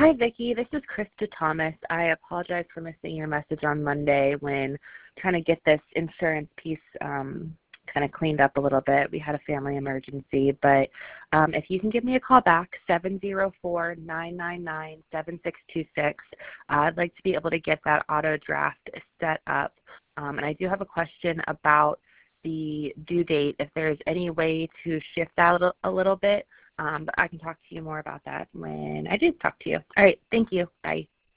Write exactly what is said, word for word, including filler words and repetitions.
Hi, Vicki. This is Krista Thomas. I apologize for missing your message on Monday when trying to get this insurance piece um, kind of cleaned up a little bit. We had a family emergency, but um, if you can give me a call back, seven zero four, nine nine nine, seven six two six, uh, I'd like to be able to get that auto draft set up. Um, and I do have a question about the due date, if there's any way to shift that a, a little bit. Um, but I can talk to you more about that when I do talk to you. All right. Thank you. Bye.